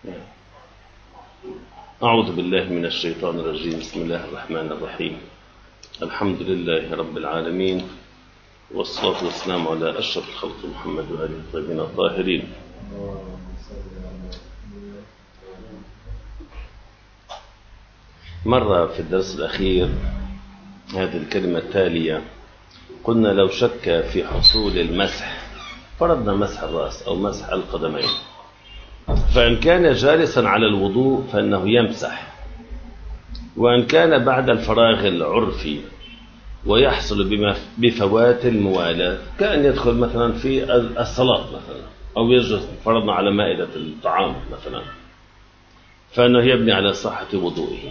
أعوذ بالله من الشيطان الرجيم. بسم الله الرحمن الرحيم. الحمد لله رب العالمين، والصلاة والسلام على أشرف الخلق محمد وآله الطيبين الطاهرين. مرة في الدرس الأخير هذه الكلمة التالية: قلنا لو شك في حصول المسح، فرضنا مسح الرأس أو مسح القدمين، فإن كان جالسا على الوضوء فإنه يمسح، وإن كان بعد الفراغ العرفي ويحصل بفوات الموالاة، كأن يدخل مثلا في الصلاة مثلا، أو يجلس فرضنا على مائدة الطعام مثلا، فإنه يبني على صحة وضوئه.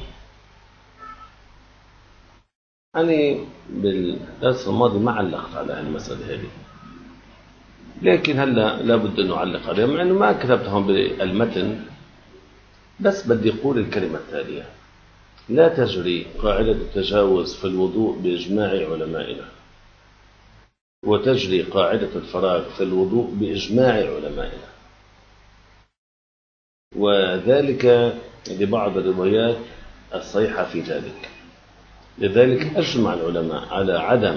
أنا بالدرس الماضي ما علقت على المسألة هذه، لكن هلا لابد أن نعلق عليها، مع أنه ما كتبتهم بالمتن، بس بدي أقول الكلمة التالية: لا تجري قاعدة التجاوز في الوضوء بإجماع علمائنا، وتجري قاعدة الفراغ في الوضوء بإجماع علمائنا، وذلك لبعض الروايات الصحيحة في ذلك. لذلك أجمع العلماء على عدم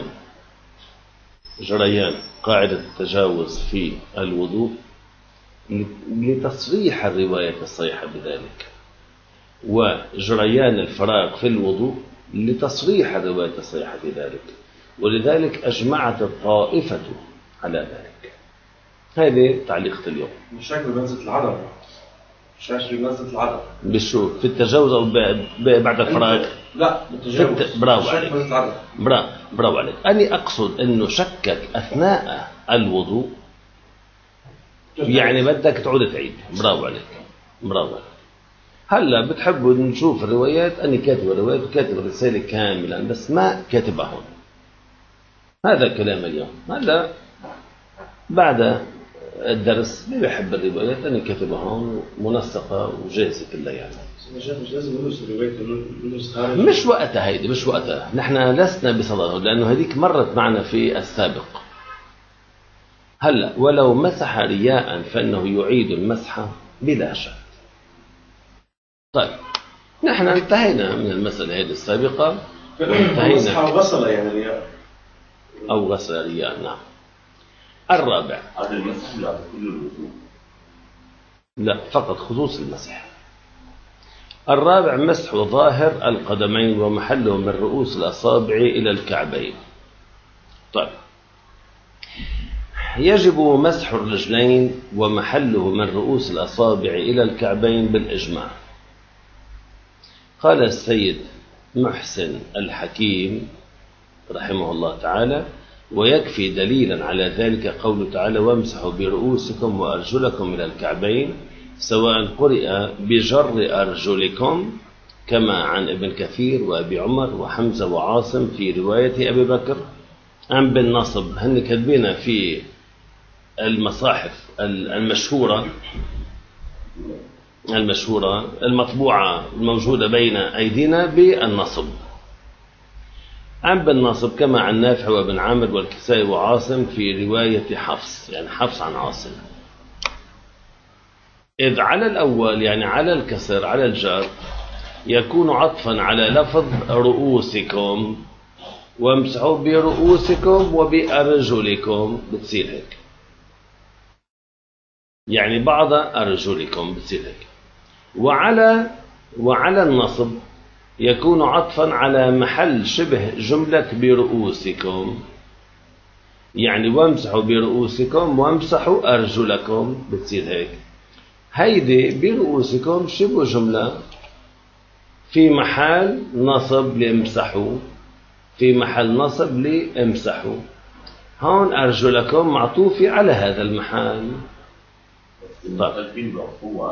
جريان قاعدة التجاوز في الوضوء لتصريح الرواية الصحيحة بذلك، وجريان الفراغ في الوضوء لتصريح الرواية الصحيحة بذلك، ولذلك أجمعت الطائفة على ذلك. هذه تعليقة اليوم. مش شكل بمنزلة العدم، مش شكل بمنزلة العدم بالشو في التجاوز أو بعد الفراغ؟ لا بالتجاوز. برافو عليك، برافو عليك. أني أقصد أنه شكك أثناء الوضوء، يعني بدك تعود تعيد. برافو عليك، برافو عليك. هلا بتحبوا نشوف الروايات، أني كاتب الروايات وكاتب الرسالة كاملا، بس ما كاتبها هون. هذا كلام اليوم. هلا بعد الدرس اللي بيحب الروايات أني كاتبها هون منسقة وجاهزة كلها. يعني مش لازم ندرس الروايات، مش وقتها، هيدي مش وقتها. نحن لسنا بصدده، لأنه هذيك مرت معنا في السابق. هلا ولو مسح رياء فإنه يعيد المسح بلا شك. طيب نحن انتهينا من المسألة هذه السابقة، مسح أو غسل يعني رياء، أو غسل رياء. نعم. الرابع هذا المسح لا كل الوضوء، لا فقط خصوص المسح. الرابع مسح ظاهر القدمين ومحله من رؤوس الأصابع إلى الكعبين. طيب يجب مسح الرجلين ومحله من رؤوس الأصابع إلى الكعبين بالإجماع. قال السيد محسن الحكيم رحمه الله تعالى: ويكفي دليلا على ذلك قوله تعالى: وامسحوا برؤوسكم وأرجلكم إلى الكعبين، سواء قرئ بجر أرجلكم كما عن ابن كثير وأبي عمر وحمزة وعاصم في رواية أبي بكر، أم بالنصب. هن كتبين في المصاحف المشهورة المطبوعة الموجودة بين أيدينا بالنصب، أم بالنصب كما عن نافع وابن عامر والكسائي وعاصم في رواية حفص، يعني حفص عن عاصم. إذ على الأول يعني على الكسر على الجر يكون عطفا على لفظ رؤوسكم، وامسحوا برؤوسكم وبأرجلكم، بتصير هيك، يعني بعض أرجلكم بتصير هيك. وعلى النصب يكون عطفا على محل شبه جملة برؤوسكم، يعني وامسحوا برؤوسكم وامسحوا أرجلكم، بتصير هيك. هيدي برؤوسكم شبه جملة في محل نصب لامسحوا، في محل نصب لامسحوا. هون أرجلكم معطوفة على هذا المحل. المخالفين بيعطوه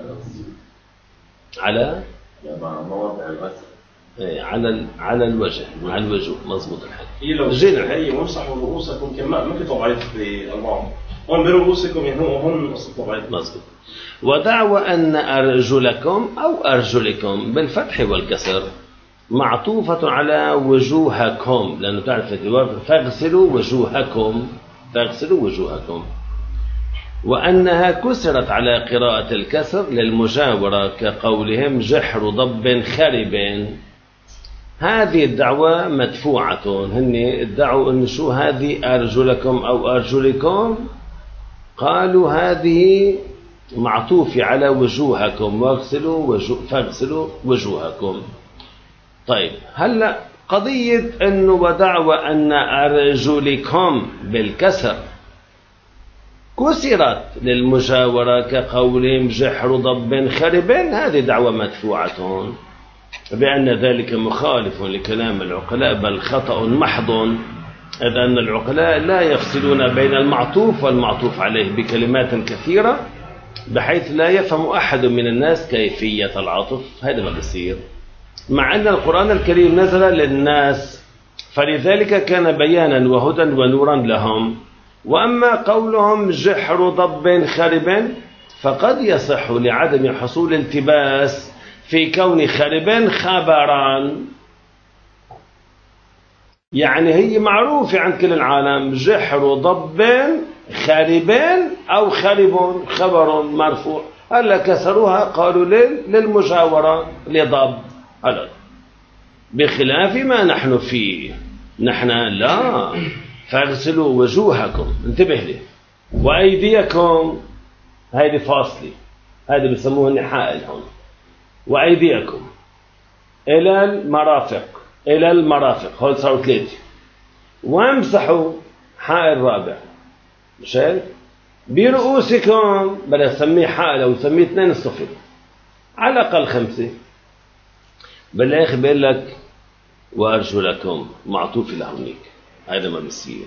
على مواضع الغسل، على الوجه، مع الوجه. مضبوط الحال. هي لو هي وامسحوا رؤوسكم كما ممكن طبعا في البعض هون برؤوسكم، يعني هون طبعا مضبوط. ودعوى أن أرجلكم أو أرجلكم بالفتح والكسر معطوفة على وجوهكم، لأنه تعرف فاغسلوا وجوهكم، فاغسلوا وجوهكم. وأنها كسرت على قراءة الكسر للمجاورة كقولهم جحر ضب خرب. هذه الدعوة مدفوعة، هن ادعوا أن شو هذه أرجلكم أو أرجلكم، قالوا هذه معطوفة على وجوهكم فاغسلوا وجوهكم. طيب هلأ قضية أنه ودعوة أن أرجلكم بالكسر كسرت للمجاورة كقولهم جحر ضب خرب، هذه دعوة مدفوعة بأن ذلك مخالف لكلام العقلاء بل خطأ محض، إذ أن العقلاء لا يفصلون بين المعطوف والمعطوف عليه بكلمات كثيرة بحيث لا يفهم أحد من الناس كيفية العطف. هذا ما بيصير، مع أن القرآن الكريم نزل للناس فلذلك كان بيانا وهدى ونورا لهم. وأما قولهم جحر ضب خرب فقد يصح لعدم حصول التباس في كون خرب خبرا، يعني هي معروفة عند كل العالم، جحر ضب خرب أو خرب خبر مرفوع، هلا كسروها قالوا للمجاورة لضب، هلا بخلاف ما نحن فيه، نحن لا، فاغسلوا وجوهكم، انتبه لي، وأيديكم، هذه فاصلة، هذه بسموها حائل هون، وأيديكم إلى المرافق، إلى المرافق، هون صاروا 3، وامسحوا حائل رابع، مشان برؤوسكم بدنا نسميه حائل أو نسميه 2 الصفر، على الأقل 5. بالآخر بيقول لك وأرجلكم معطوف لهونيك، هذا ما بيصير.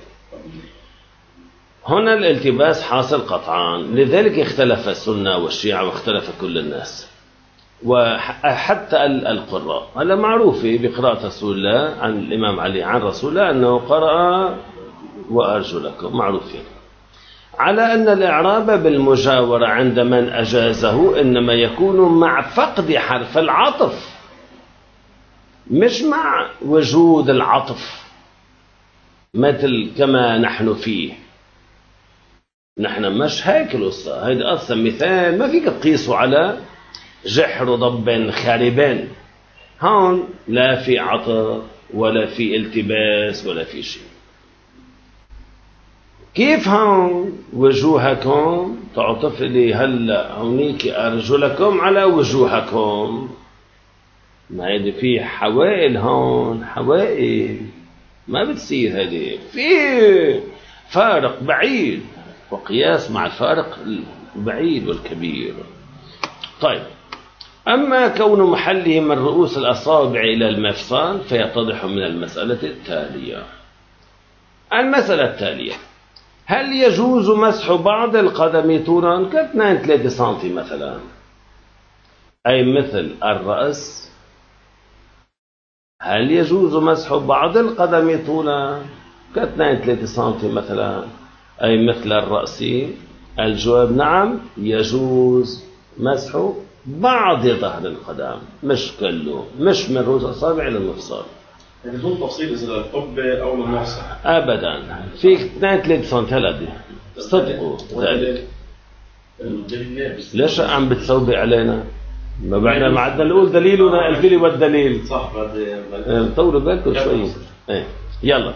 هنا الالتباس حاصل قطعا، لذلك اختلف السنة والشيعة واختلف كل الناس وحتى القراء. هذا معروف بقراءة رسول الله عن الإمام علي عن رسول الله أنه قرأ وأرجلكم، معروفين. على أن الإعراب بالمجاورة عند من أجازه إنما يكون مع فقد حرف العطف مش مع وجود العطف، مثل كما نحن فيه. نحن مش هيك القصة، هيدا أصلا مثال ما فيك تقيسه على جحر ضب خاربان، هون لا في عطف ولا في التباس ولا في شيء. كيف هون وجوهكم تعطف لي هلا هونيك أرجلكم على وجوهكم، ما هيدي في حوائل، هون حوائل ما بتصير، هذه في فارق بعيد وقياس مع الفارق البعيد والكبير. طيب أما كون محله من رؤوس الأصابع إلى المفصل فيتضح من المسألة التالية. المسألة التالية: هل يجوز مسح بعض القدم طولا ك2-3 سم مثلا، أي مثل الرأس؟ هل يجوز مسح بعض القدم طولا ك2-3 سم مثلا، أي مثل الرأس؟ الجواب نعم، يجوز مسح بعض ظهر القدم، مش كله، مش من رؤوس الأصابع إلى المفصل، يعني بدون تفصيل إذا القبة أو المفصل أبدا. في 2-3 سم هلدي صدقوا ذلك. ليش عم بتسوبي علينا؟ ما بعدنا ما عدنا نقول دليلنا الفيلي والدليل، صح. بعد طولوا بالكم شوي. يلا.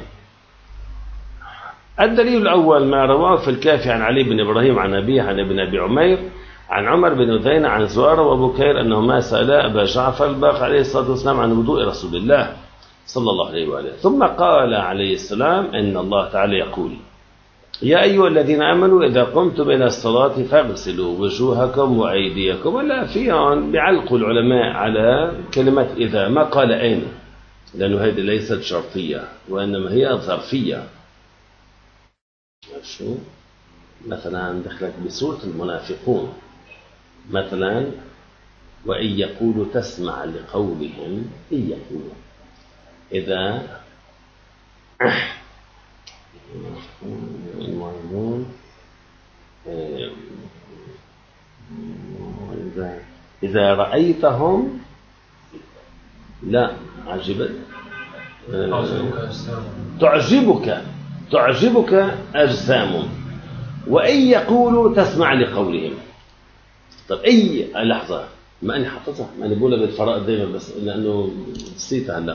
الدليل الأول ما رواه في الكافي عن علي بن إبراهيم عن أبيه عن ابن أبي عمير عن عمر بن أذين عن زرارة وبكير أنهما سألا أبا جعفر الباقر عليه الصلاة والسلام عن وضوء رسول الله صلى الله عليه وآله، ثم قال عليه السلام إن الله تعالى يقول: يا أيها الذين آمنوا إذا قمتم إلى الصلاة فاغسلوا وجوهكم وأيديكم. ولا فيهم بيعلقوا العلماء على كلمة إذا، ما قال أين، لأنه هذه ليست شرطية وإنما هي ظرفية. شو مثلا دخلت بسورة المنافقون مثلا: وإن يقولوا تسمع لقولهم إن يقولوا، إذا إذا رأيتهم لا عجبت تعجبك أجسامهم، وإن يقولوا تسمع لقولهم. طب أي لحظة، ما أنا حافظها، ما أنا بقولها بالفرائض دائما بس لأنه نسيتها هلا.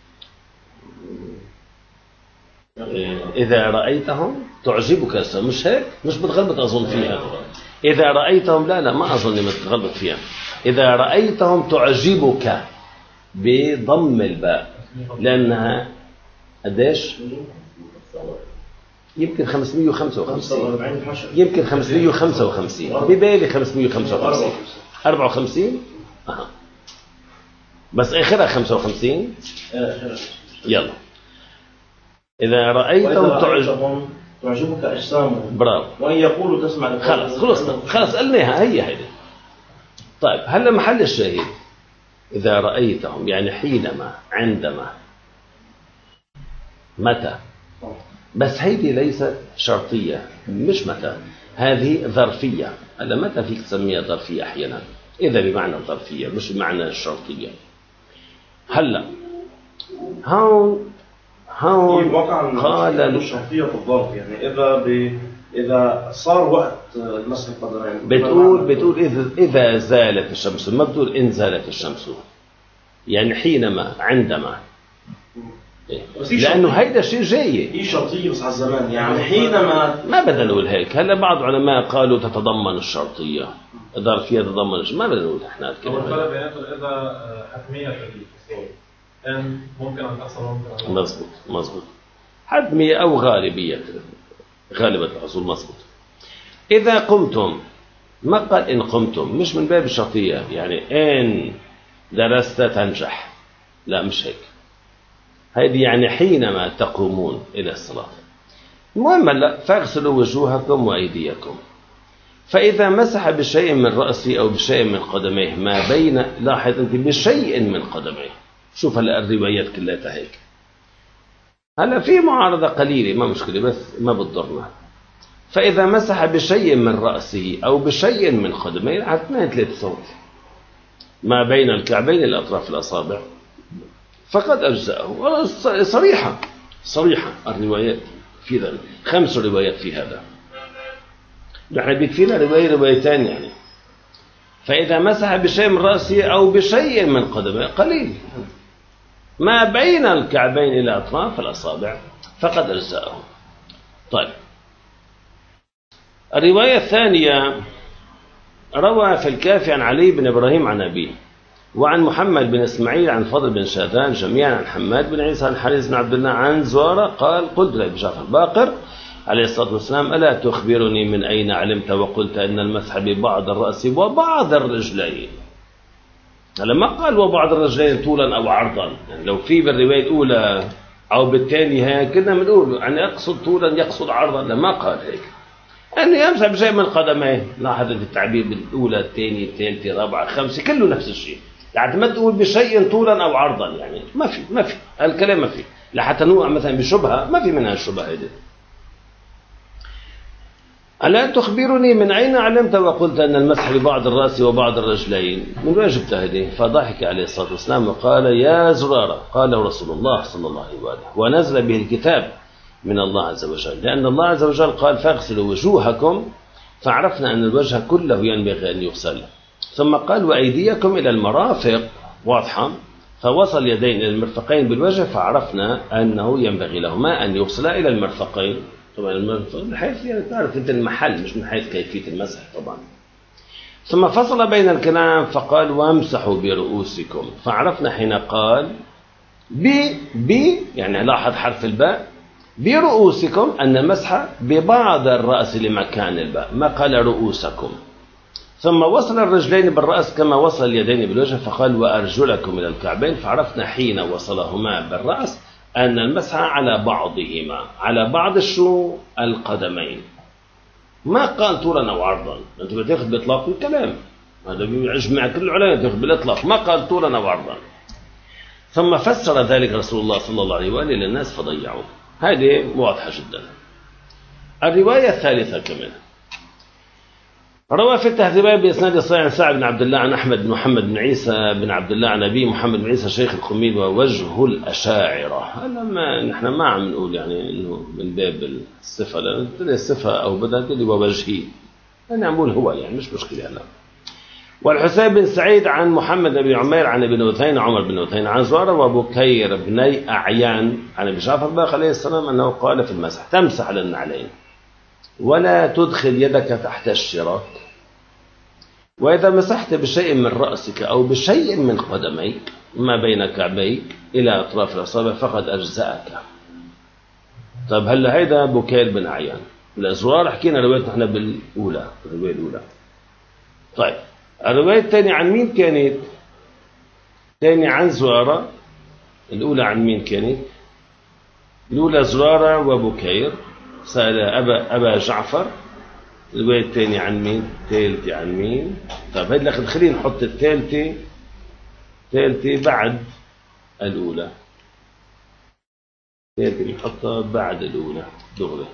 إذا رأيتهم تعجبك أجسامهم، مش هيك؟ مش بتغلط أظن فيها. إذا رأيتهم، لا ما أظن إني بتغلط فيها. إذا رأيتهم تعجبك بضم الباء، لأنها قديش؟ يمكن 555، يمكن 555 ببالي 555 54 بس آخرها 55. يلا إذا رأيتهم تعجبك أجسامهم، برافو، وإن يقولوا تسمع. خلص قلناها، هي. طيب هلا محل الشاهد إذا رأيتهم، يعني حينما، عندما، متى. بس هيدي ليست شرطية، مش متى، هذه ظرفية. هلا متى فيك تسميها ظرفية أحيانا، إذا بمعنى الظرفية مش بمعنى الشرطية. هلا هون قال الشرطية في الظرف، يعني إذا صار وقت المسح القدمين، بتقول إذا زالت الشمس، ما بتقول إن زالت الشمس، يعني حينما، عندما، لأنه هيدا شيء جاي. هي شرطية بس على الزمان، يعني حينما، ما بدنا نقول هيك. هلا بعض علماء قالوا تتضمن الشرطية، الظرفية تتضمن، ما بدنا نقول احنا الكلمة. هو الفرق بيناتهم إذا حتمية في الفصول، إن ممكن أن تحصل ممكن. مزبوط، حتمية أو غالبية، غالبة الحصول. مزبوط. إذا قمتم، ما قال إن قمتم، مش من باب الشرطية، يعني إن درست تنجح، لا مش هيك. هذه يعني حينما تقومون إلى الصلاة. المهم لا، فاغسلوا وجوهكم وأيديكم. فإذا مسح بشيء من رأسه أو بشيء من قدميه ما بين، لاحظ أنت بشيء من قدميه، شوف هلا الروايات كلها هيك. هلا في معارضة قليلة، ما مشكلة بس ما بتضرنا. فإذا مسح بشيء من رأسه أو بشيء من قدميه، على 2-3 صوت، ما بين الكعبين إلى أطراف الأصابع، فقد أجزأه. صريحة الروايات في ذلك، 5 روايات في هذا. نحن بيكفينا روايتان يعني. فإذا مسح بشيء من رأسه أو بشيء من قدمه، قليل، ما بين الكعبين إلى أطراف الأصابع، فقد أجزأه. طيب الرواية الثانية، روى في الكافي عن علي بن إبراهيم عن أبيه، وعن محمد بن إسماعيل عن فضل بن شاذان، جميعا عن حماد بن عيسى عن حارث بن عبد الله عن زوارة قال قلت لأبي جعفر الباقر عليه الصلاة والسلام ألا تخبرني من أين علمت وقلت أن المسح ببعض الرأس وبعض الرجلين. لما قال وبعض الرجلين طولا أو عرضا، يعني لو في بالرواية الأولى أو بالثانية كنا بنقول يعني يقصد طولا يقصد عرضا، لما قال هيك أنه يمسح بشيء من قدميه. لاحظ التعبير بالأولى الثانية الثالثة الرابعة الخامسة كله نفس الشيء، يعني ما تقول بشيء طولا أو عرضا، يعني ما في الكلام ما في، لحتى نوع مثلا بشبهة ما في منها الشبهة هذه. ألا تخبرني من أين علمت وقلت أن المسح ببعض الرأس وبعض الرجلين، من وين جبت هذه؟ فضحك عليه الصلاة والسلام وقال يا زرارة قاله رسول الله صلى الله عليه وآله، ونزل به الكتاب من الله عز وجل، لأن الله عز وجل قال فاغسلوا وجوهكم، فعرفنا أن الوجه كله ينبغي أن يغسل. ثم قال وأيديكم إلى المرافق، واضحة، فوصل يدين إلى المرفقين بالوجه، فعرفنا أنه ينبغي لهما أن يغسلا إلى المرفقين. طبعا المرفق من حيث يعني تعرف أنت المحل، مش من حيث كيفية المسح طبعا. ثم فصل بين الكلام فقال وامسحوا برؤوسكم، فعرفنا حين قال يعني لاحظ حرف الباء برؤوسكم أن المسح ببعض الرأس لمكان الباء، ما قال رؤوسكم. ثم وصل الرجلين بالرأس كما وصل اليدين بالوجه، فقال وأرجلكم إلى الكعبين، فعرفنا حين وصلهما بالرأس أن المسح على بعضهما، على بعض الشو القدمين، ما قال طولا أو عرضا. أنت بتاخذ بإطلاق الكلام، هذا بيجمع كل العلماء تاخذ بالإطلاق، ما قال طولا أو عرضا. ثم فسر ذلك رسول الله صلى الله عليه وآله للناس فضيعوه. هذه واضحة جدا. الرواية الثالثة كمان روى في التهذيبات بإسناد صحيح عن سعد بن عبد الله عن أحمد بن محمد بن عيسى بن عبد الله عن أبي محمد بن عيسى شيخ القميل ووجه الأشاعرة. هلا ما نحن ما عم نقول يعني إنه من باب الصفة، لأن الصفة أو بدأت اللي ووجهي أنا عم بقول هو يعني مش مشكلة. هلا والحسين بن سعيد عن محمد بن عمير عن ابن وثين عمر بن وثين عن زرارة وبكير بني أعيان عن أبي جعفر الباقر عليه السلام أنه قال في المسح: تمسح على النعلين ولا تدخل يدك تحت الشراك، وإذا مسحت بشيء من رأسك أو بشيء من قدميك ما بين كعبيك إلى أطراف الأصابع فقد أجزأك. طيب هلا هيدا بكير بن أعيان. الأزرار حكينا رواية نحن بالأولى، الرواية الأولى. طيب الرواية الثانية عن مين كانت؟ الثانية عن زرارة. الأولى عن مين كانت؟ الأولى زرارة وبكير سأل أبا جعفر. الرواية الثانية عن مين؟ الثالثة عن مين؟ طيب هيدا خلينا نحط الثالثة بعد الأولى. الثالثة نحطها بعد الأولى دغري.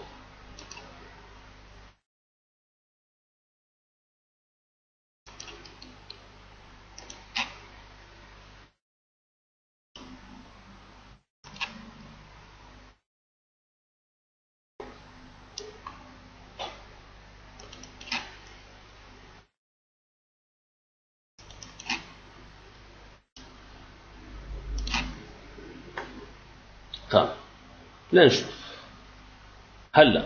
طيب لنشوف. هلا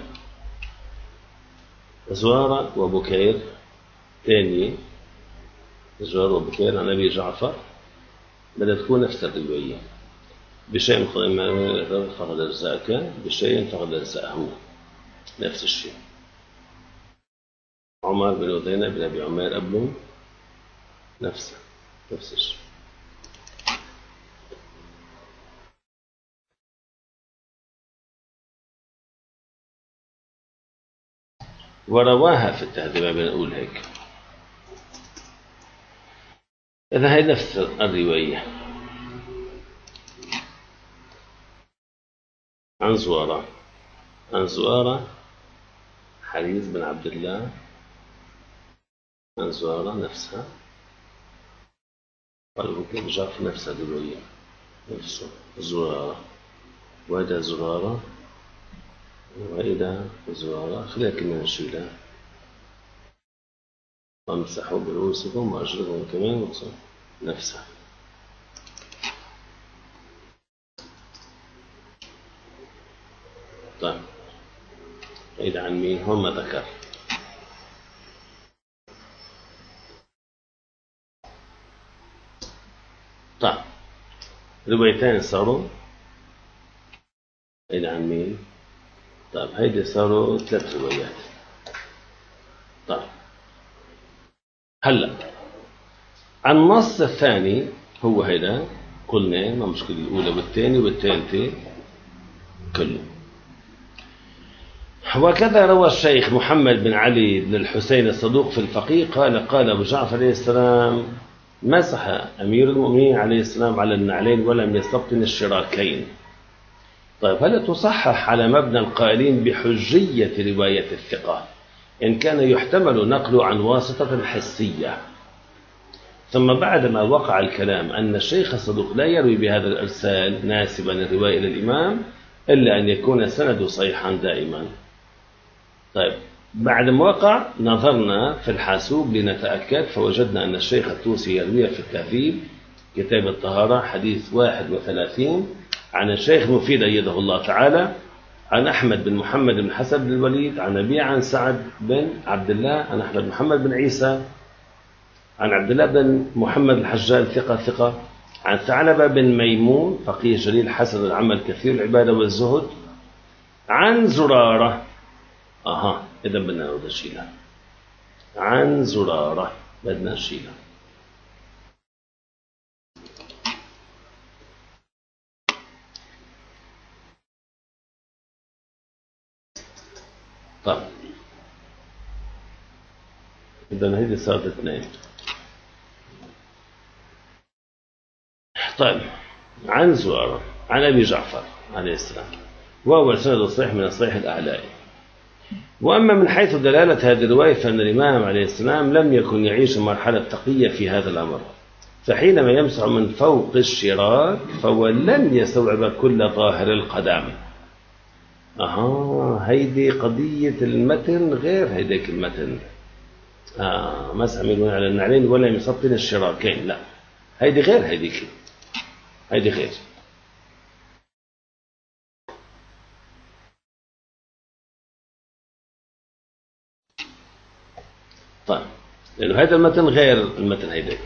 زرارة وبكير ثانية، زرارة وبكير عن أبي جعفر بدها تكون نفس الرواية. بشيء فقد أجزأك، بشيء فقد أجزأه، نفس الشيء. عمر بن وثينة بن أبي عمير قبله نفس الشيء. ورواها في التهذيب بنقول هيك. إذا هي نفس الرواية عن زوارة حريز بن عبد الله عن زوارة نفسها. قالوا كيف جاء في نفس الرواية نفسه زوارة، وهذا زرارة وإذا زرارة. خلينا كمان نشيلها. وامسحوا برؤوسكم وأرجلكم كمان نفسها. طيب إذا عن مين؟ هم ذكر. طيب روايتين صاروا. إذا عن مين؟ طيب هيدي صاروا 3 روايات. طيب هلا عن النص الثاني هو هيدا قلنا ما مشكلة، الأولى والثانية والثالثة كله. وكذا روى الشيخ محمد بن علي بن الحسين الصدوق في الفقيه قال أبو جعفر عليه السلام: مسح أمير المؤمنين عليه السلام على النعلين ولم يستبطن الشراكين. طيب هل تصحح على مبنى القائلين بحجية رواية الثقة إن كان يحتمل نقله عن واسطة حسية، ثم بعدما وقع الكلام أن الشيخ الصدوق لا يروي بهذا الإرسال ناسبا الرواية إلى الإمام إلا أن يكون سند صحيحا دائما. طيب بعد ما وقع نظرنا في الحاسوب لنتأكد، فوجدنا أن الشيخ الطوسي يروي في التهذيب كتاب الطهارة حديث 31 عن الشيخ مفيد أيده الله تعالى عن أحمد بن محمد بن حسن بن الوليد عن أبي عن سعد بن عبد الله عن أحمد محمد بن عيسى عن عبد الله بن محمد الحجاج ثقة عن ثعلبة بن ميمون فقيه جليل حسن العمل كثير العبادة والزهد عن زرارة. إذا بدنا نشيلها. عن زرارة بدنا نشيلها. طيب إذا هذه صارت 2. طيب عن زرارة عن أبي جعفر عليه السلام، وهو سند صحيح من الصحيح الأعلائي. وأما من حيث دلالة هذه الرواية فإن الإمام عليه السلام لم يكن يعيش مرحلة تقية في هذا الأمر، فحينما يمسح من فوق الشراك فهو لن يستوعب كل ظاهر القدم. هيدي قضية المتن غير هيديك المتن. مسح من على النعلين ولا يسطن الشراكين، لا هيدي غير هيديك، هيدي غير. طيب لأنه هذا المتن غير المتن هيديك،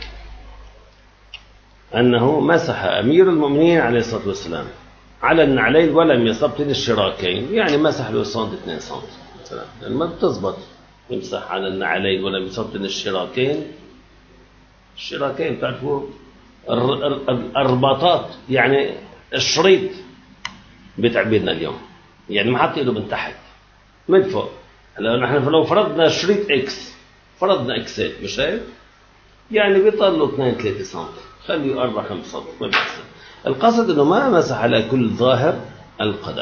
أنه مسح أمير المؤمنين عليه الصلاة والسلام على النعلين ولم يستبطن الشراكين، يعني مسح له سنت 2 سنت مثلا، يعني ما بتزبط يمسح على النعلين ولم يستبطن الشراكين. الشراكين بتعرفوا الرباطات، يعني الشريط بتعبيرنا اليوم، يعني ما حط ايده من تحت من فوق. هلا نحن لو فرضنا شريط اكس، فرضنا اكسات مش هيك، يعني بيطلوا 2-3 سم، خليه 4-5 سم، ما بيحصل. القصد انه ما مسح على كل ظاهر القدم.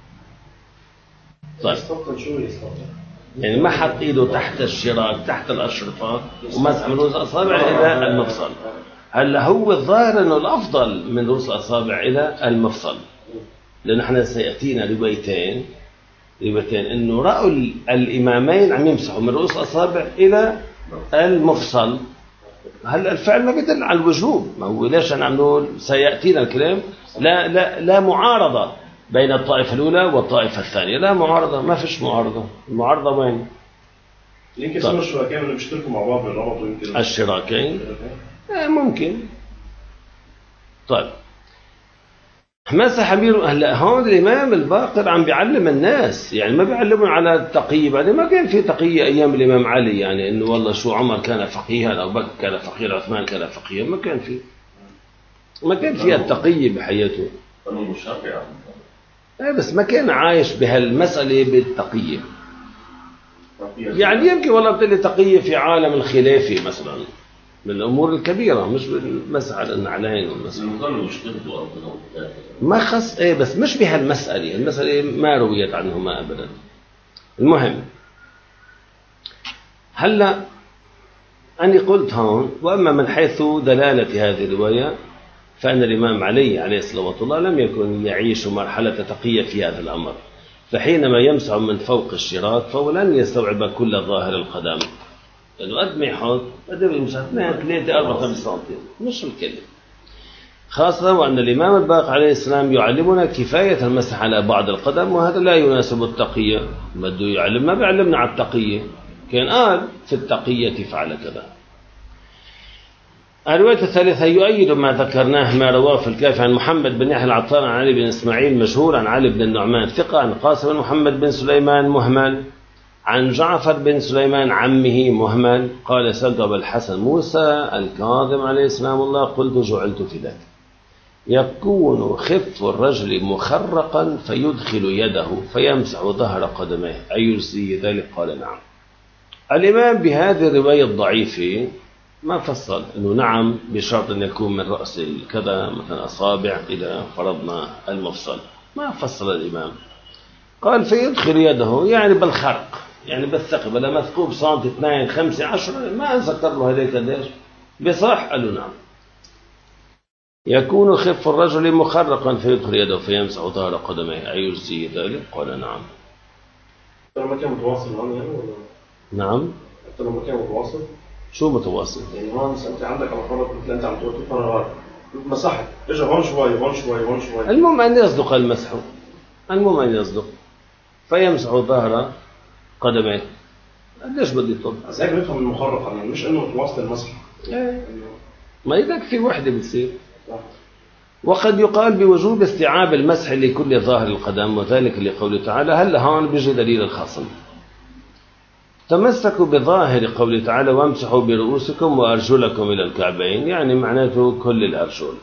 طيب يعني ما حط ايده تحت الشراك تحت الاشرطه ومسح من رؤوس الاصابع الى المفصل. هلا هو الظاهر انه الافضل من رؤوس الاصابع الى المفصل، لان احنا سياتينا روايتين انه راوا الامامين عم يمسحوا من رؤوس الاصابع الى المفصل. هلا الفعل ما بيدل على الوجوب، ما هو ليش انا عم نقول سياتينا الكلام؟ لا معارضه بين الطائفه الاولى والطائفه الثانيه، لا معارضه، ما فيش معارضه. المعارضه وين؟ يمكن يسموا الشراكين اللي بيشتركوا مع بعض بالربط، ويمكن الشراكين ممكن. طيب مسح أمير. هلا هون الإمام الباقر عم بيعلم الناس، يعني ما بيعلمون على التقية. بعدين ما كان في تقية أيام الإمام علي، يعني إنه والله شو عمر كان فقيها، أو بكر كان فقيها، عثمان كان فقيها، ما كان فيها التقية بحياته. بس ما كان عايش بهالمسألة بالتقية. يعني يمكن والله بتقلي تقية في عالم الخلافة مثلا، من الأمور الكبيرة، مش بالمسح على النعلين والمسح. ما خص بس مش بهالمسألة، المسألة ما رويت عنهما أبدا. المهم هلا أني قلت هون، وأما من حيث دلالة هذه الرواية فأن الإمام علي عليه الصلاة والسلام لم يكن يعيش مرحلة تقية في هذا الأمر، فحينما يمسح من فوق الشراك فهو لن يستوعب كل ظاهر القدم، لأنه قد ما يحط قد ما يمسح 2-3-4-5 سم، مش الكل. خاصة وأن الإمام الباقر عليه السلام يعلمنا كفاية المسح على بعض القدم، وهذا لا يناسب التقية. بده يعلم، ما بيعلمنا على التقية، كان قال في التقية فعل كذا. الرواية الثالثة يؤيد ما ذكرناه ما رواه في الكافي عن محمد بن يحيى العطار عن علي بن إسماعيل مشهور عن علي بن النعمان ثقة، عن قاسم بن محمد بن سليمان مهمل، عن جعفر بن سليمان عمه مهمل قال سألت أبا الحسن موسى الكاظم عليه السلام الله قلت جعلت في ذلك يكون خف الرجل مخرقا فيدخل يده فيمسح ظهر قدميه أيجزي ذلك؟ قال نعم. الإمام بهذه الرواية الضعيفة ما فصل أنه نعم بشرط أن يكون من رأس كذا مثلا أصابع إلى فرضنا المفصل، ما فصل الإمام. قال فيدخل يده يعني بالخرق، يعني بالثقب، لا مثقوب سنتي 2 5 10 ما ذكر له هذيك قديش بصح. قال له نعم. يكون خف الرجل مخرقا فيدخل يده فيمسح ظهر قدميه أيجزي ذلك؟ قال نعم. لما كان متواصل يعني ولا؟ نعم. حتى لما كان متواصل؟ شو متواصل؟ يعني هون انت عندك على فرض مثل انت عم تقول فرغات مسحت اجى هون شوي هون شوي هون شوي، المهم أن يصدق المسح، المهم أن يصدق فيمسح ظهر قدميه. ليش بدي يطب؟ بس هيك بنفهم المخرق، يعني مش انه متواصل المسح. ما يكفي وحده بتصير. وقد يقال بوجوب استيعاب المسح لكل ظاهر القدم، وذلك لقوله تعالى هل هون بيجي دليل الخصم. تمسكوا بظاهر قوله تعالى وامسحوا برؤوسكم وأرجلكم إلى الكعبين، يعني معناته كل الأرجل.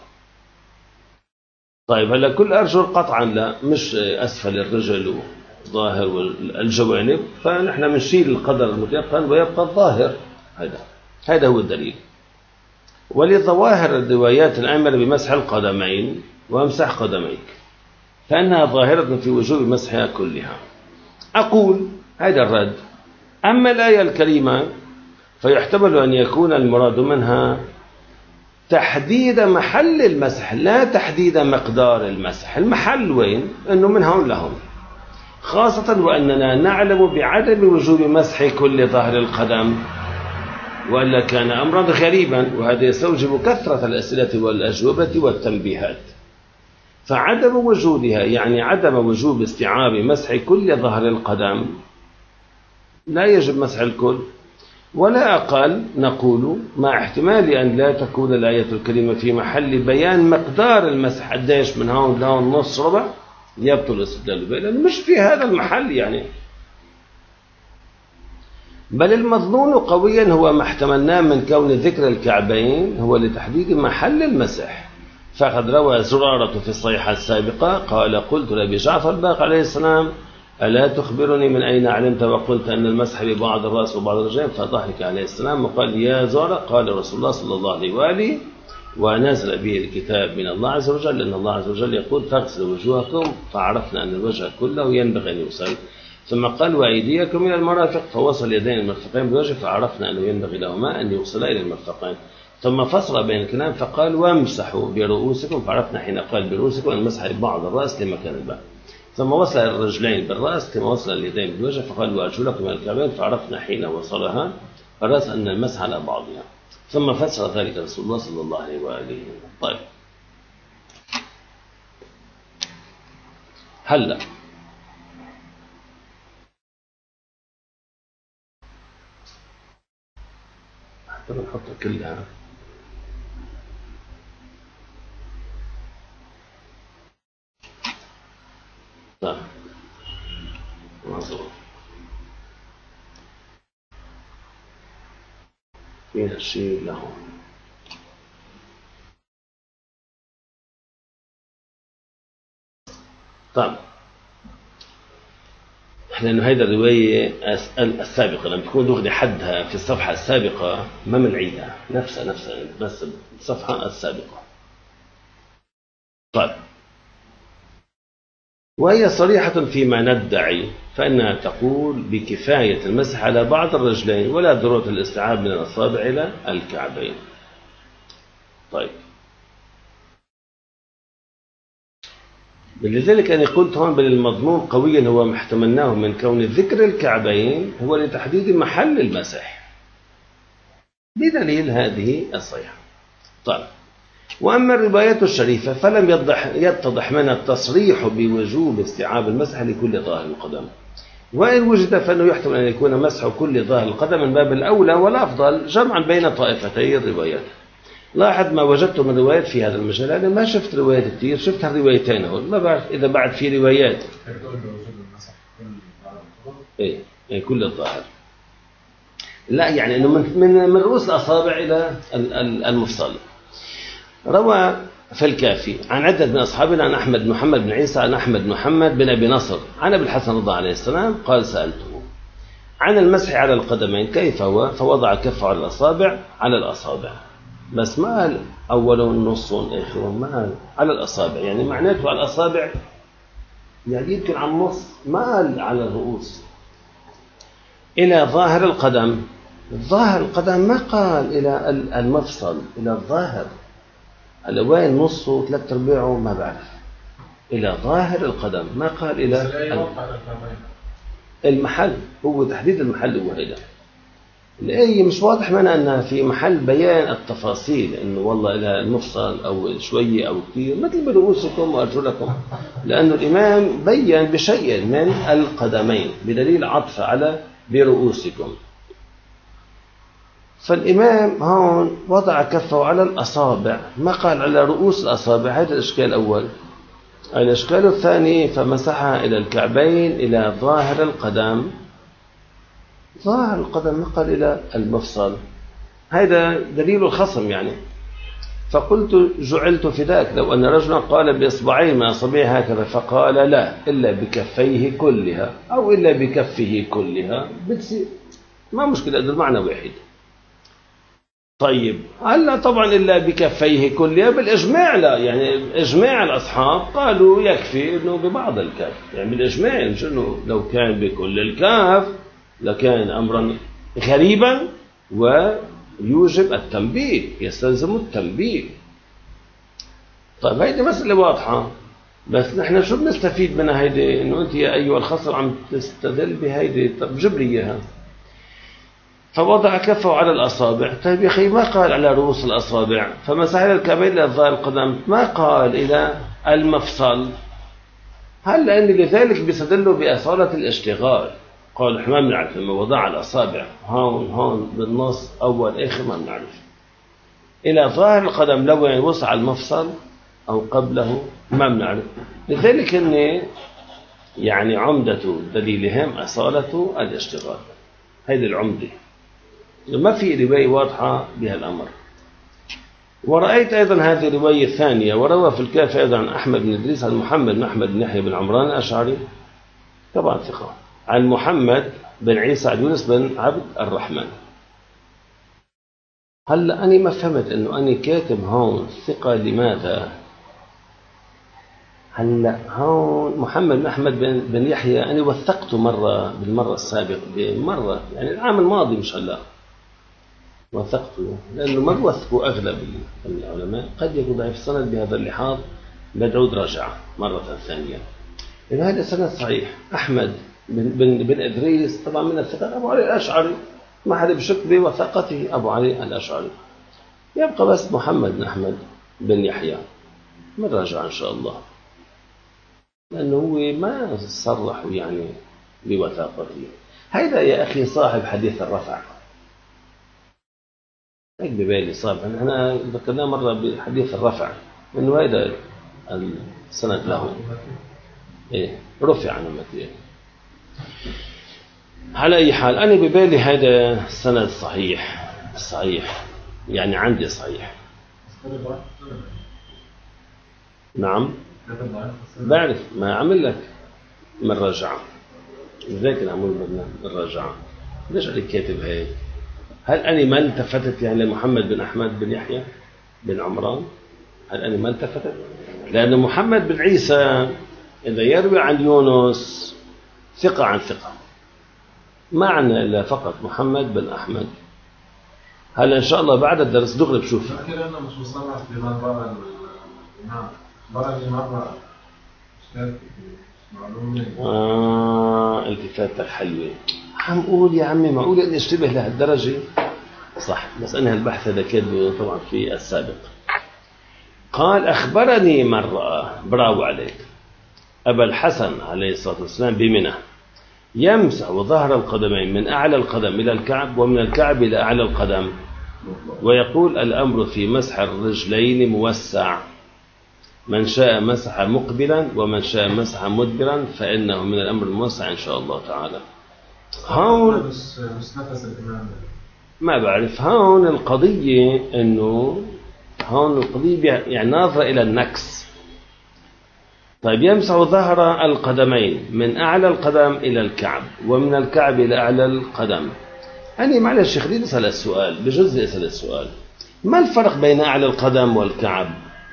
طيب هلا كل أرجل قطعا لا، مش أسفل الرجل ظاهر الجوانب، فنحن بنشيل القدر المتيقن ويبقى الظاهر. هذا هو الدليل. ولظواهر الروايات الأمر بمسح القدمين وامسح قدميك فإنها ظاهرة في وجوب مسحها كلها. أقول هذا الرد. أما الآية الكريمة فيحتمل أن يكون المراد منها تحديد محل المسح لا تحديد مقدار المسح. المحل وين؟ أنه من هون لهون، خاصة وأننا نعلم بعدم وجوب مسح كل ظهر القدم، وإلا كان أمرا غريبا، وهذا يستوجب كثرة الأسئلة والأجوبة والتنبيهات. فعدم وجودها يعني عدم وجوب استيعاب مسح كل ظهر القدم، لا يجب مسح الكل. ولا أقل نقول مع احتمال أن لا تكون الآية الكريمة في محل بيان مقدار المسح، قديش من هون لهون نص ربع، يبطل الاستدلال به، لأنه مش في هذا المحل يعني. بل المظنون قويا هو ما احتملناه من كون ذكر الكعبين هو لتحديد محل المسح. فقد روى زرارة في الصحيحة السابقة قال: قلت لأبي جعفر الباقر عليه السلام: ألا تخبرني من أين علمت وقلت أن المسح ببعض الرأس وبعض الرجلين؟ فضحك عليه السلام وقال: يا زرارة، قال رسول الله صلى الله عليه وآله ونزل به الكتاب من الله عز وجل أن الله عز وجل يقول: فاغسلوا وجوهكم، فعرفنا أن الوجه كله ينبغي أن يغسل. ثم قال: وأيديكم إلى المرافق، فوصل يدين المرفقين بالوجه، فعرفنا أنه ينبغي لهما أن يغسلا إلى المرفقين. ثم فصل بين الكلام فقال: وامسحوا برؤوسكم، فعرفنا حين قال برؤوسكم أن مسح بعض الرأس لمكان الباء. ثم وصل الرجلين بالرأس كما وصل اليدين بالوجه، فقال: وأرجلكم إلى الكعبين، فعرفنا حين وصلها الرأس أن المسح على بعضها. ثم فسر ذلك رسول الله صلى الله عليه وآله. طيب، هلا حتى بنحطها كلها. طيب، مظبوط. فيها شيء له. طيب، لأنه هذه الرواية السابقة لما تكون تأخذ حدها في الصفحة السابقة ما بنعيدها، نفسها بس الصفحة السابقة. طيب، وهي صريحة فيما ندعي، فإنها تقول بكفاية المسح على بعض الرجلين ولا ضرورة الاستيعاب من الأصابع إلى الكعبين. طيب، لذلك أنا قلت هون بل المضمون قويا هو ما احتملناه من كون ذكر الكعبين هو لتحديد محل المسح بدليل هذه الصيحة. طيب، وأما الروايات الشريفة فلم يتضح منها التصريح بوجوب استيعاب المسح لكل ظاهر القدم، وإن وجد فإنه يحتمل أن يكون مسح كل ظاهر القدم من باب الأولى والأفضل جمعا بين طائفتي الروايات. لاحظ ما وجدت من روايات في هذا المجال، أنا ما شفت روايات كثير، شفت الروايتين هون، ما بعرف إذا بعد في روايات إيه كل الظاهر، لا يعني إنه من رؤوس الأصابع إلى المفصل. روى في الكافي عن عدة من أصحابنا عن أحمد بن محمد بن عيسى عن أحمد بن محمد بن أبي نصر عن أبي الحسن رضي الله عليه السلام قال: سألته عن المسح على القدمين كيف هو؟ فوضع كفه على الأصابع على الأصابع، بس ما قال أول نص آخر، ما قال على الأصابع، يعني معناته على الأصابع يعني يمكن على النص، ما قال على الرؤوس. إلى ظاهر القدم، ظاهر القدم ما قال إلى المفصل، إلى الظاهر، على وين نصه ثلاث أرباعه ما بعرف، إلى ظاهر القدم ما قال إلى المحل. هو تحديد المحل هو هذا. الآية مش واضح منها أنها في محل بيان التفاصيل، أنه والله إلى المفصل أو شوية أو كثير مثل برؤوسكم وأرجلكم، لأن الإمام بيّن بشيء من القدمين بدليل عطف على برؤوسكم. فالإمام هون وضع كفه على الأصابع ما قال على رؤوس الأصابع. هذا الإشكال الأول. الإشكال الثاني فمسحها إلى الكعبين إلى ظاهر القدم، ظاهر القدم ما قال إلى المفصل، هذا دليل الخصم يعني. فقلت جعلت فداك لو أن رجلا قال بإصبعين من أصابعه هكذا فقال لا إلا بكفيه كلها أو إلا بكفه كلها بتصير ما مشكلة، هذا المعنى واحد. طيب هلا طبعا إلا بكفيه كلها بالإجماع، لا يعني إجماع الأصحاب قالوا يكفي إنه ببعض الكف، يعني بالإجماع، مش إنه لو كان بكل الكف لكان أمرا غريبا ويوجب التنبيه، يستلزم التنبيه. طيب هيدي مسألة واضحة، بس نحن شو بنستفيد منها هيدي؟ إنه أنت يا أيها الخصر عم تستدل بهيدي، طب جيب لي إياها. فوضع كفه على الأصابع، طيب يا أخي ما قال على رؤوس الأصابع، فمسح إلى الكعبين إلى ظهر القدم، ما قال إلى المفصل. هل لأن لذلك بيستدلوا بأصالة الاشتغال، قال إحنا ما بنعرف لما وضع الأصابع هون بالنص أول آخر ما بنعرف، إلى ظهر القدم لو يعني وسع المفصل أو قبله ما بنعرف. لذلك إن يعني عمدة دليلهم أصالة الاشتغال، هذه العمدة، ما في رواية واضحة بهالأمر. ورأيت أيضا هذه الرواية الثانية، وروى في الكاف أيضا عن أحمد بن إدريس عن محمد بن أحمد بن يحيى بن عمران الأشعري، طبعا ثقة، عن محمد بن عيسى عن يونس بن عبد الرحمن. هلا أنا ما فهمت إنه أنا كاتب هون ثقة لماذا؟ هلا هون محمد بن أحمد بن يحيى أنا وثقته مرة بالمرة السابقة، بمرة يعني العام الماضي مش هلا وثقته، لأنه ما بوثقوا أغلب العلماء، قد يكون ضعيف السند بهذا اللحاظ، بدعود رجعة مرة ثانية. إذا هذا سند صحيح. أحمد بن إدريس طبعا من الثقات، أبو علي الأشعري ما حدا بشك بوثاقته، أبو علي الأشعري. يبقى بس محمد بن أحمد بن يحيى من رجع إن شاء الله، لأنه هو ما صرح يعني بوثاقته. هيدا يا أخي صاحب حديث الرفع، هيك ببالي صاحب، أنا ذكرناه مرة بحديث الرفع إنه هيدا السند له إيه رفع عن أمتي. على أي حال أنا ببالي هذا السند صحيح يعني عندي صحيح. نعم بعرف، ما عمل لك من رجعة، ذاك عمل من الرجعة. ليش عليك كاتب هيك؟ هل أنا ما التفتت يعني لمحمد بن أحمد بن يحيى بن عمران؟ هل أنا ما التفتت؟ لأن محمد بن عيسى إذا يروي عن يونس ثقة عن ثقة، ما عنا إلا فقط محمد بن أحمد. هلا إن شاء الله بعد الدرس دغري بشوف. لكن أنا مش مصنع بمن رأى الإمام، رأى الإمام معلومة. التفاتك حلوة. عم أقول يا عمي معقول أن اشتبه لهالدرجة؟ صح، بس أنا هالبحث هذا كاتبه طبعا في السابق. قال أخبرني من رأى، براو عليك، أبا الحسن عليه الصلاة والسلام بمنى يمسح ظهر القدمين من أعلى القدم إلى الكعب ومن الكعب إلى أعلى القدم، ويقول الأمر في مسح الرجلين موسع، من شاء مسح مقبلا ومن شاء مسح مدبرا، فإنه من الأمر الموسع إن شاء الله تعالى. هون بس نفس الإمام ما بعرف، هون القضية إنه هون القضية يعني ناظرة إلى النكس. طيب يمسح ظهر القدمين من أعلى القدم إلى الكعب ومن الكعب إلى أعلى القدم. أنا معلش خليني أسأل السؤال، بجوز أسأل السؤال، ما الفرق بين أعلى القدم والكعب؟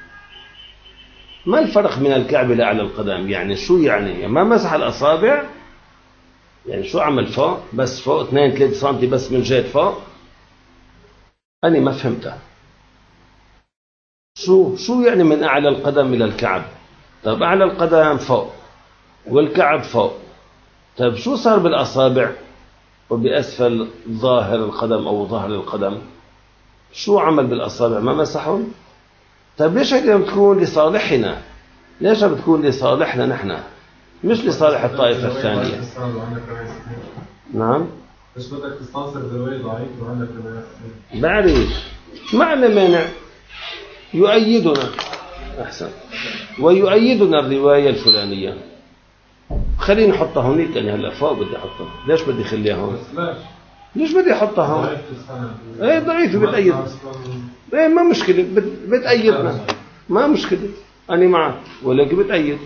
ما الفرق من الكعب إلى أعلى القدم؟ يعني شو يعني ما مسح الأصابع؟ يعني شو عمل فوق؟ بس فوق 2-3 سم بس من جهة فوق؟ أنا ما فهمتها. شو يعني من أعلى القدم إلى الكعب؟ طب أعلى القدم فوق والكعب فوق، طب شو صار بالأصابع وبأسفل ظاهر القدم أو ظهر القدم؟ شو عمل بالأصابع؟ ما مسحهم؟ طب ليش هيك بتكون لصالحنا؟ ليش بتكون لصالحنا نحن مش لصالح الطائفة الثانية؟ نعم بس بدك تستنصر برواية ضعيف وعندك رواية بعرف، ما عندنا مانع، يؤيدنا أحسن ويؤيدنا الرواية الفلانية. خليني نحطها هونيك، أنا هلا فوق بدي أحطها، ليش بدي أخليها هون؟ ليش بدي أحطها هون؟ إيه ضعيف بتأيد، إيه ما مشكلة، بتأيدنا ما مشكلة، أنا معك، ولكن بتأيد.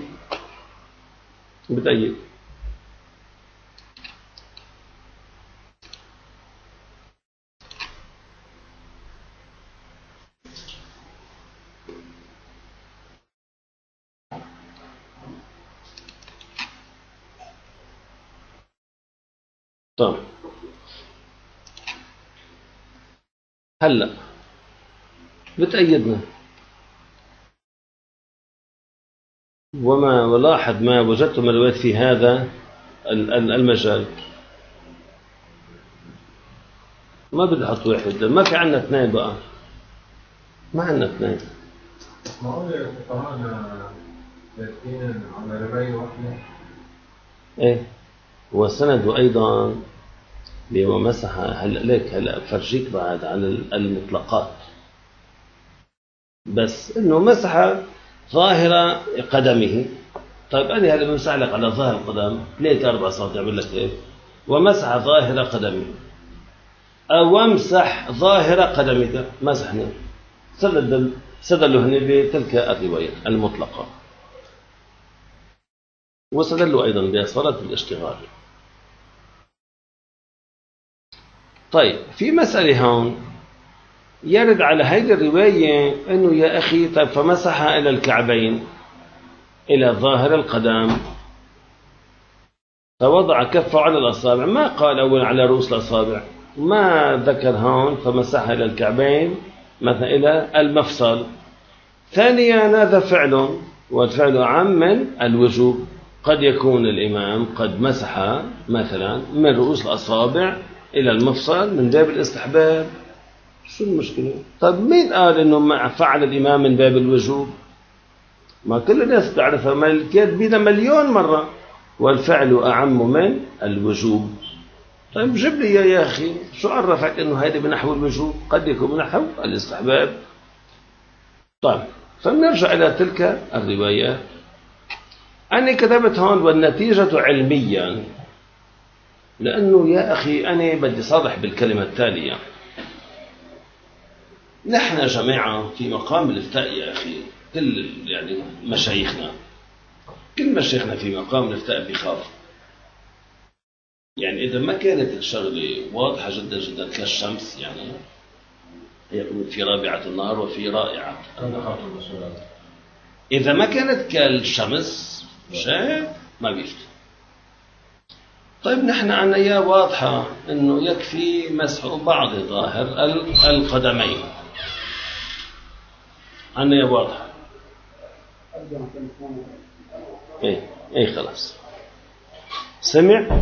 طيب هلا بتأيدنا وما ولاحظ ما وجدت من روايات في هذا المجال. ما بدي احط واحد، ما في عندنا اثنين بقى، ما عندنا اثنين. ما هو فقهاءنا ثلاثين على رواية واحدة. ايه وسند ايضا ومسح. هلا ليك هلا فرجيك بعد على المطلقات، بس انه مسح ظاهر قدمه. طيب انا هلا بمسح لك على ظاهر القدم 3-4 صوت يعمل لك هيك، ومسح ظاهر قدمه او امسح ظاهر قدمك، مسحنا استدلوا هنا بتلك الروايه المطلقه، واستدلوا ايضا بصلاه الاشتغال. طيب في مسألة هون يرد على هذه الرواية أنه يا أخي طيب فمسح إلى الكعبين إلى ظاهر القدم، فوضع كفه على الأصابع، ما قال أول على رؤوس الأصابع، ما ذكر هون فمسح إلى الكعبين مثلا إلى المفصل. ثانيا هذا فعل، والفعل أعم من الوجوب. قد يكون الإمام قد مسح مثلا من رؤوس الأصابع إلى المفصل من باب الاستحباب، شو المشكلة؟ طب مين قال إنه فعل الإمام من باب الوجوب؟ ما كل الناس تعرفها، ملكيت بينا مليون مرة، والفعل أعم من الوجوب. طيب جيب لي يا أخي شو عرفك إنه هذا بنحو الوجوب؟ قد يكون بنحو الاستحباب. طيب فنرجع إلى تلك الرواية. أنا كتبت هون والنتيجة علميا، لأنه يا أخي أنا بدي صرح بالكلمة التالية. نحن جماعة في مقام الإفتاء يا أخي، كل يعني مشايخنا، كل مشايخنا في مقام الإفتاء بيخاف. يعني إذا ما كانت الشغلة واضحة جدا جدا كالشمس، يعني يقول في رابعة النهار وفي رائعة النهار، إذا ما كانت كالشمس شيء ما بيفتح. طيب نحن عنا يا واضحة إنه يكفي مسح بعض ظاهر القدمين، عنا يا واضحة. إيه خلاص سمع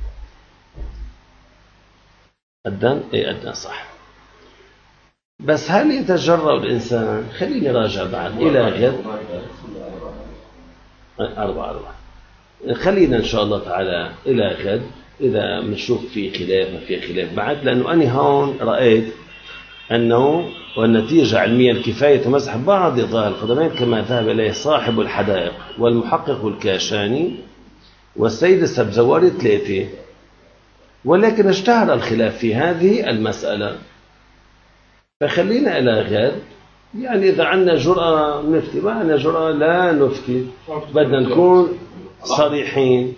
أذن. إيه أذن صح، بس هل يتجرأ الإنسان؟ خليني راجع بعد إلى غد 4 خلينا إن شاء الله تعالى إلى غد إذا بنشوف في خلاف ما في خلاف بعد، لأنه أنا هون رأيت أنه والنتيجة علميا كفاية مسح بعض ظاهر القدمين كما ذهب إليه صاحب الحدائق والمحقق الكاشاني والسيد السبزواري 3، ولكن اشتهر الخلاف في هذه المسألة. فخلينا إلى غد، يعني إذا عندنا جرأة نفتي، ما عندنا جرأة لا نفتي، بدنا نكون صريحين،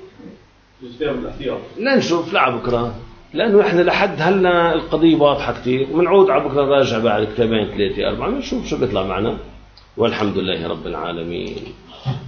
لا نشوف لعبكرة، لأنه إحنا لحد هلا القضية واضحة كثير. منعود على بكرة راجع بعد 2-3-4 نشوف شو بيطلع معنا، والحمد لله رب العالمين.